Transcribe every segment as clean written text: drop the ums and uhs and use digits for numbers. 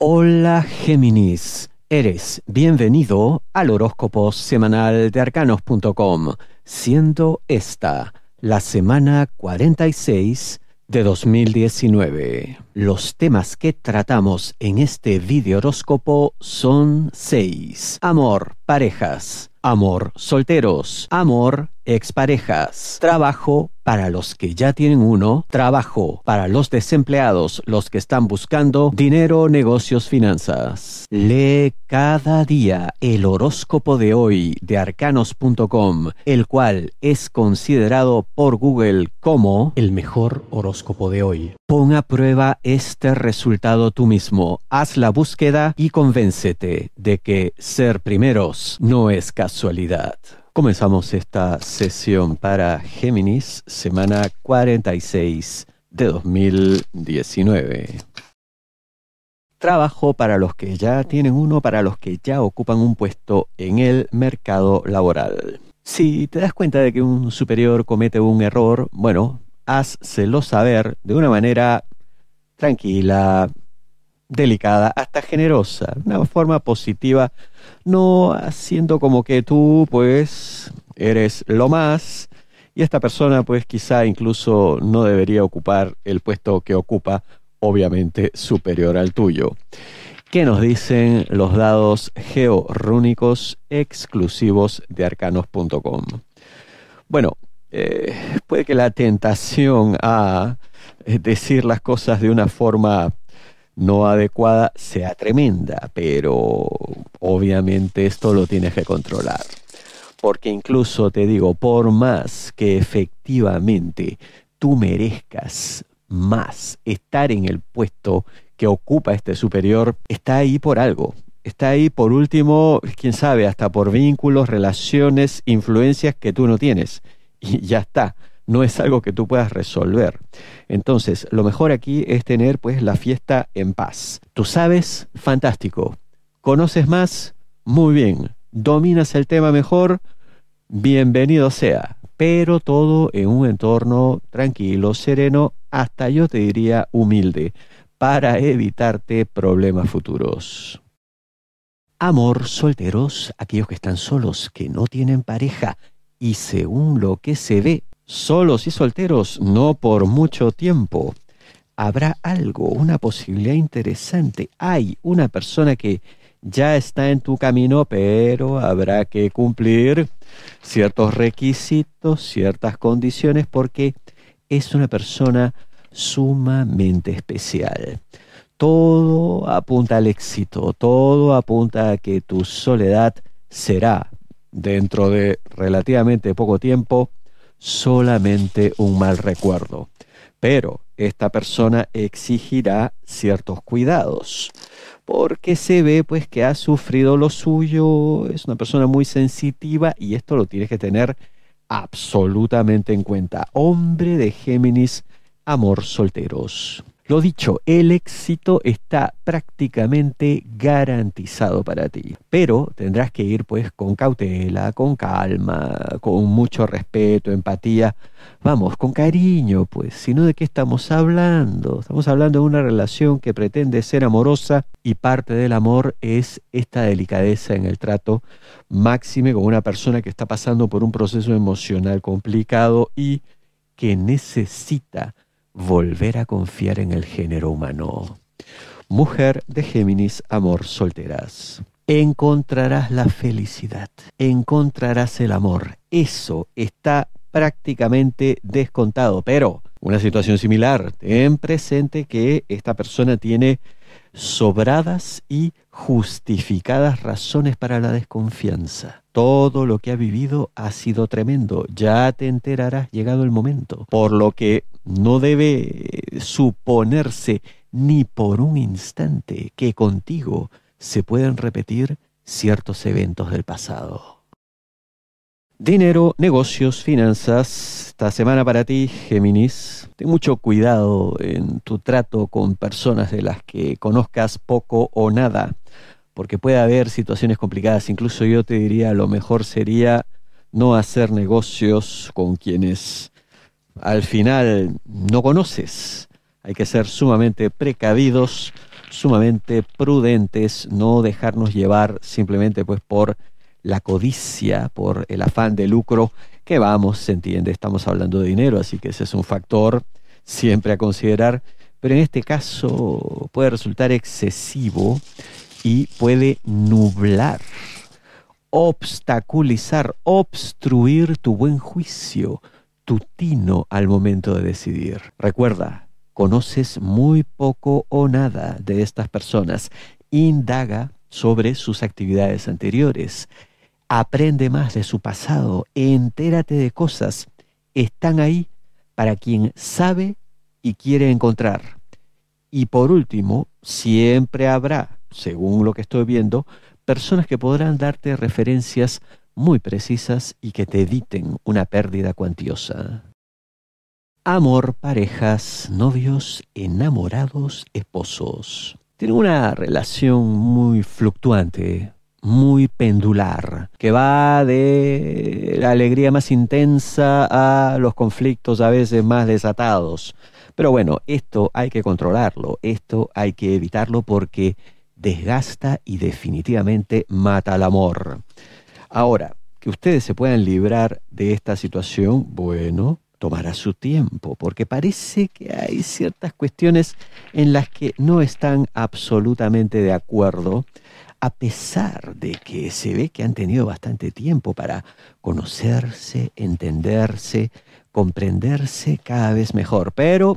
Hola Géminis, eres bienvenido al horóscopo semanal de arcanos.com, siendo esta la semana 46 de 2019. Los temas que tratamos en este video horóscopo son 6. Amor, parejas. Amor, solteros. Amor, exparejas. Trabajo para los que ya tienen uno. Trabajo para los desempleados, los que están buscando dinero, negocios, finanzas. Lee cada día el horóscopo de hoy de arcanos.com, el cual es considerado por Google como el mejor horóscopo de hoy. Pon a prueba este resultado tú mismo. Haz la búsqueda y convéncete de que ser primeros no es casualidad. Comenzamos esta sesión para Géminis, semana 46 de 2019. Trabajo para los que ya tienen uno, para los que ya ocupan un puesto en el mercado laboral. Si te das cuenta de que un superior comete un error, bueno, házselo saber de una manera tranquila, delicada, hasta generosa, una forma positiva, no haciendo como que tú pues eres lo más y esta persona pues quizá incluso no debería ocupar el puesto que ocupa, obviamente superior al tuyo. ¿Qué nos dicen los dados georrúnicos exclusivos de arcanos.com? Bueno, puede que la tentación a decir las cosas de una forma no adecuada sea tremenda, pero obviamente esto lo tienes que controlar. Porque incluso te digo, por más que efectivamente tú merezcas más estar en el puesto que ocupa este superior, está ahí por algo. Está ahí por último, quién sabe, hasta por vínculos, relaciones, influencias que tú no tienes. Y ya está. No es algo que tú puedas resolver. Entonces, lo mejor aquí es tener pues la fiesta en paz. ¿Tú sabes? Fantástico. ¿Conoces más? Muy bien. ¿Dominas el tema mejor? Bienvenido sea. Pero todo en un entorno tranquilo, sereno, hasta yo te diría humilde, para evitarte problemas futuros. Amor, solteros, aquellos que están solos, que no tienen pareja, y según lo que se ve, solos y solteros, no por mucho tiempo. Habrá algo, una posibilidad interesante. Hay una persona que ya está en tu camino, pero habrá que cumplir ciertos requisitos, ciertas condiciones, porque es una persona sumamente especial. Todo apunta al éxito, todo apunta a que tu soledad será, dentro de relativamente poco tiempo, solamente un mal recuerdo. Pero esta persona exigirá ciertos cuidados, porque se ve pues que ha sufrido lo suyo, es una persona muy sensitiva y esto lo tienes que tener absolutamente en cuenta. Hombre de Géminis, amor, solteros. Lo dicho, el éxito está prácticamente garantizado para ti, pero tendrás que ir pues con cautela, con calma, con mucho respeto, empatía, vamos, con cariño, pues, si no, ¿de qué estamos hablando? Estamos hablando de una relación que pretende ser amorosa y parte del amor es esta delicadeza en el trato, máxime con una persona que está pasando por un proceso emocional complicado y que necesita volver a confiar en el género humano. Mujer de Géminis, amor, solteras. Encontrarás la felicidad, encontrarás el amor. Eso está prácticamente descontado, pero una situación similar. Ten presente que esta persona tiene sobradas y justificadas razones para la desconfianza. Todo lo que ha vivido ha sido tremendo. Ya te enterarás llegado el momento. Por lo que no debe suponerse ni por un instante que contigo se pueden repetir ciertos eventos del pasado. Dinero, negocios, finanzas. Esta semana para ti, Géminis. Ten mucho cuidado en tu trato con personas de las que conozcas poco o nada, porque puede haber situaciones complicadas. Incluso yo te diría, lo mejor sería no hacer negocios con quienes al final no conoces. Hay que ser sumamente precavidos sumamente prudentes, no dejarnos llevar simplemente pues por la codicia, por el afán de lucro, que vamos, se entiende, estamos hablando de dinero, así que ese es un factor siempre a considerar, pero en este caso puede resultar excesivo y puede nublar, obstaculizar, obstruir tu buen juicio, tu tino al momento de decidir. Recuerda, conoces muy poco o nada de estas personas. Indaga sobre sus actividades anteriores. Aprende más de su pasado. Entérate de cosas. Están ahí para quien sabe y quiere encontrar. Y por último, siempre habrá, según lo que estoy viendo, personas que podrán darte referencias muy precisas y que te eviten una pérdida cuantiosa. Amor, parejas, novios, enamorados, esposos. Tienen una relación muy fluctuante, muy pendular, que va de la alegría más intensa a los conflictos a veces más desatados. Pero bueno, esto hay que controlarlo, esto hay que evitarlo porque desgasta y definitivamente mata al amor. Ahora, que ustedes se puedan librar de esta situación, bueno, tomará su tiempo, porque parece que hay ciertas cuestiones en las que no están absolutamente de acuerdo, a pesar de que se ve que han tenido bastante tiempo para conocerse, entenderse, comprenderse cada vez mejor. Pero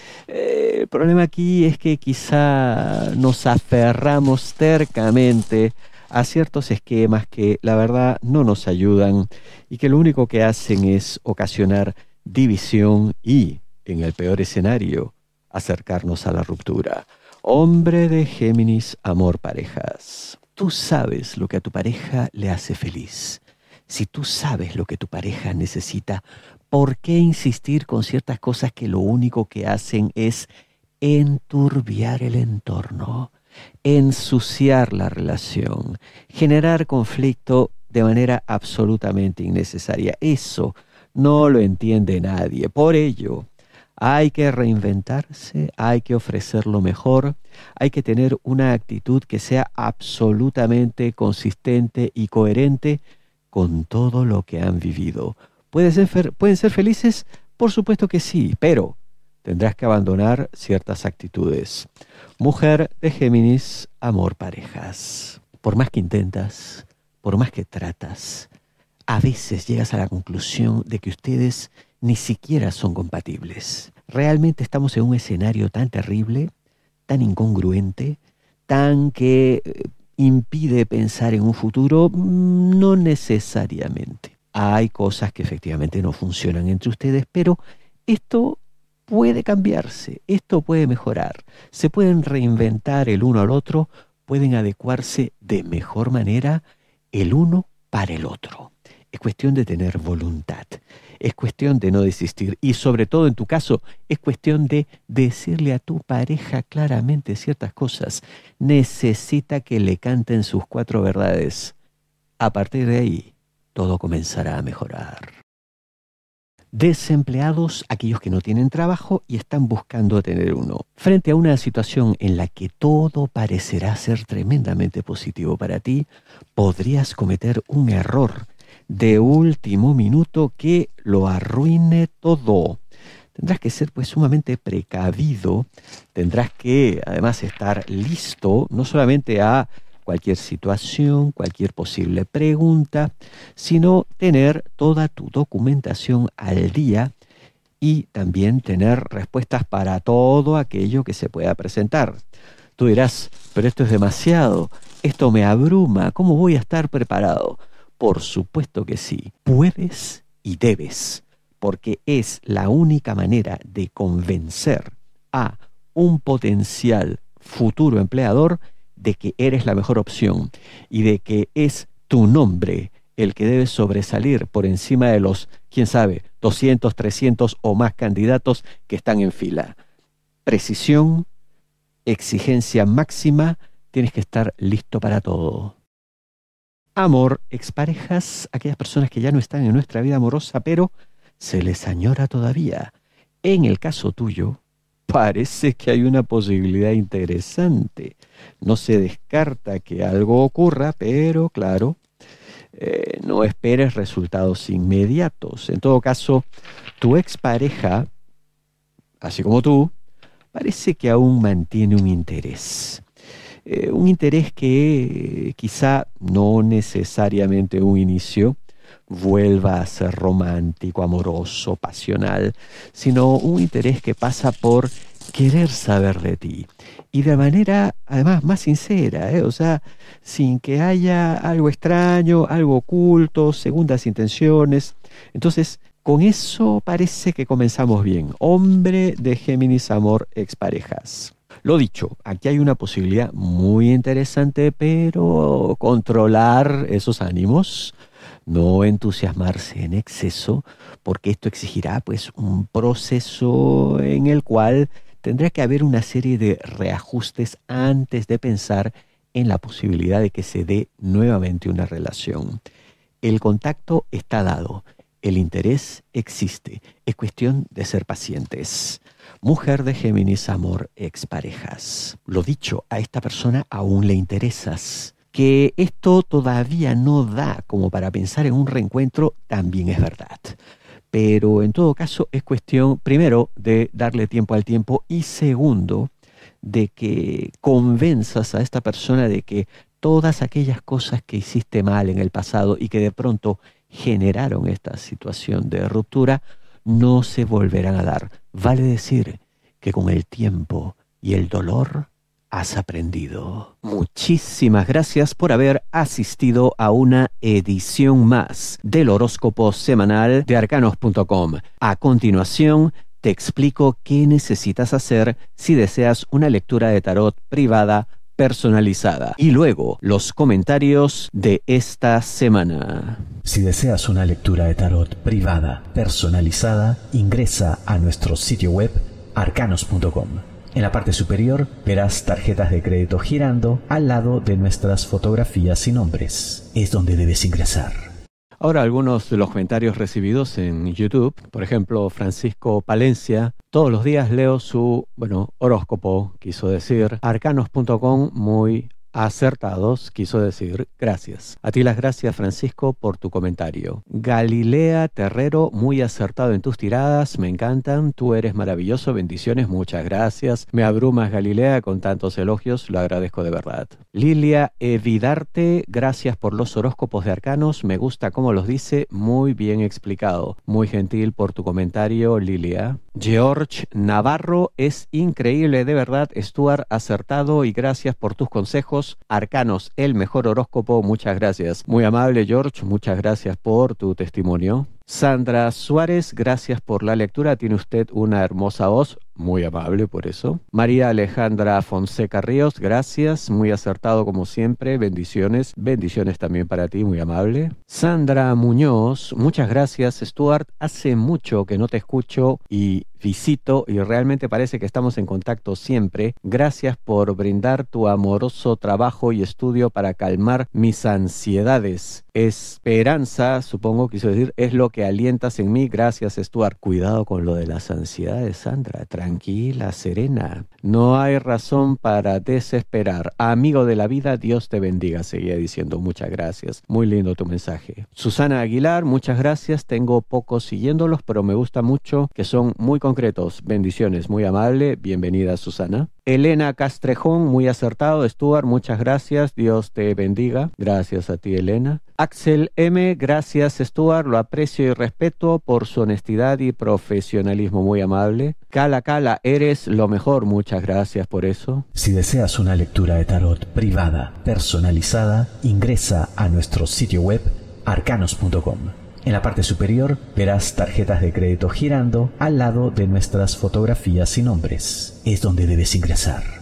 el problema aquí es que quizá nos aferramos tercamente a ciertos esquemas que la verdad no nos ayudan y que lo único que hacen es ocasionar división y, en el peor escenario, acercarnos a la ruptura. Hombre de Géminis, amor, parejas. Tú sabes lo que a tu pareja le hace feliz. Si tú sabes lo que tu pareja necesita, ¿por qué insistir con ciertas cosas que lo único que hacen es enturbiar el entorno, ensuciar la relación, generar conflicto de manera absolutamente innecesaria? Eso no lo entiende nadie. Por ello, hay que reinventarse, hay que ofrecer lo mejor, hay que tener una actitud que sea absolutamente consistente y coherente con todo lo que han vivido. ¿Pueden ser felices? Por supuesto que sí, pero tendrás que abandonar ciertas actitudes. Mujer de Géminis, amor, parejas. Por más que intentas, por más que tratas, a veces llegas a la conclusión de que ustedes ni siquiera son compatibles. Realmente estamos en un escenario tan terrible, tan incongruente, tan que impide pensar en un futuro. No necesariamente. Hay cosas que efectivamente no funcionan entre ustedes, pero esto puede cambiarse, esto puede mejorar. Se pueden reinventar el uno al otro, pueden adecuarse de mejor manera el uno para el otro. Es cuestión de tener voluntad, es cuestión de no desistir y sobre todo en tu caso es cuestión de decirle a tu pareja claramente ciertas cosas. Necesita que le canten sus 4 verdades. A partir de ahí, todo comenzará a mejorar. Desempleados, aquellos que no tienen trabajo y están buscando tener uno. Frente a una situación en la que todo parecerá ser tremendamente positivo para ti, podrías cometer un error de último minuto que lo arruine todo. Tendrás que ser pues sumamente precavido, tendrás que además estar listo no solamente a cualquier situación, cualquier posible pregunta, sino tener toda tu documentación al día y también tener respuestas para todo aquello que se pueda presentar. Tú dirás, pero esto es demasiado, esto me abruma, ¿cómo voy a estar preparado? Por supuesto que sí, puedes y debes, porque es la única manera de convencer a un potencial futuro empleador de que eres la mejor opción y de que es tu nombre el que debe sobresalir por encima de los, quién sabe, 200, 300 o más candidatos que están en fila. Precisión, exigencia máxima, tienes que estar listo para todo. Amor, exparejas, aquellas personas que ya no están en nuestra vida amorosa, pero se les añora todavía. En el caso tuyo, parece que hay una posibilidad interesante. No se descarta que algo ocurra, pero claro, no esperes resultados inmediatos. En todo caso, tu expareja, así como tú, parece que aún mantiene un interés. Un interés que quizá no necesariamente un inicio vuelva a ser romántico, amoroso, pasional, sino un interés que pasa por querer saber de ti. Y de manera, además, más sincera, o sea, sin que haya algo extraño, algo oculto, segundas intenciones. Entonces, con eso parece que comenzamos bien. Hombre de Géminis, amor, exparejas. Lo dicho, aquí hay una posibilidad muy interesante, pero controlar esos ánimos, no entusiasmarse en exceso, porque esto exigirá pues un proceso en el cual tendrá que haber una serie de reajustes antes de pensar en la posibilidad de que se dé nuevamente una relación. El contacto está dado, el interés existe, es cuestión de ser pacientes. Mujer de Géminis, amor, exparejas. Lo dicho, a esta persona aún le interesas. Que esto todavía no da como para pensar en un reencuentro también es verdad. Pero en todo caso es cuestión, primero, de darle tiempo al tiempo y segundo, de que convenzas a esta persona de que todas aquellas cosas que hiciste mal en el pasado y que de pronto generaron esta situación de ruptura no se volverán a dar. Vale decir que con el tiempo y el dolor has aprendido. Muchísimas gracias por haber asistido a una edición más del horóscopo semanal de arcanos.com. A continuación, te explico qué necesitas hacer si deseas una lectura de tarot privada personalizada. Y luego, los comentarios de esta semana. Si deseas una lectura de tarot privada personalizada, ingresa a nuestro sitio web arcanos.com. En la parte superior verás tarjetas de crédito girando al lado de nuestras fotografías y nombres. Es donde debes ingresar. Ahora algunos de los comentarios recibidos en YouTube. Por ejemplo, Francisco Palencia. Todos los días leo su, horóscopo, quiso decir. Arcanos.com, muy acertados, quiso decir. Gracias. A ti las gracias, Francisco, por tu comentario. Galilea Terrero, muy acertado en tus tiradas, me encantan. Tú eres maravilloso, bendiciones, muchas gracias. Me abrumas, Galilea, con tantos elogios, lo agradezco de verdad. Lilia Evidarte, gracias por los horóscopos de Arcanos, me gusta cómo los dice, muy bien explicado. Muy gentil por tu comentario, Lilia. George Navarro, es increíble, de verdad, Stuart, acertado y gracias por tus consejos. Arcanos, el mejor horóscopo, muchas gracias. Muy amable, George, muchas gracias por tu testimonio. Sandra Suárez, gracias por la lectura, tiene usted una hermosa voz, muy amable por eso. María Alejandra Fonseca Ríos, gracias, muy acertado como siempre, bendiciones, bendiciones también para ti, muy amable. Sandra Muñoz, muchas gracias, Stuart, hace mucho que no te escucho y visito y realmente parece que estamos en contacto siempre. Gracias por brindar tu amoroso trabajo y estudio para calmar mis ansiedades. Esperanza, supongo quiso decir, es lo que alientas en mí. Gracias, Stuart. Cuidado con lo de las ansiedades, Sandra. Tranquila, serena. No hay razón para desesperar. Amigo de la vida, Dios te bendiga. Seguía diciendo, muchas gracias. Muy lindo tu mensaje. Susana Aguilar, muchas gracias. Tengo pocos siguiéndolos, pero me gusta mucho que son muy concretos. Bendiciones, muy amable. Bienvenida, Susana. Elena Castrejón, muy acertado. Stuart, muchas gracias. Dios te bendiga. Gracias a ti, Elena. Axel M, gracias, Stuart. Lo aprecio y respeto por su honestidad y profesionalismo. Muy amable. Cala, eres lo mejor. Muchas gracias por eso. Si deseas una lectura de tarot privada personalizada, ingresa a nuestro sitio web arcanos.com. En la parte superior verás tarjetas de crédito girando al lado de nuestras fotografías y nombres. Es donde debes ingresar.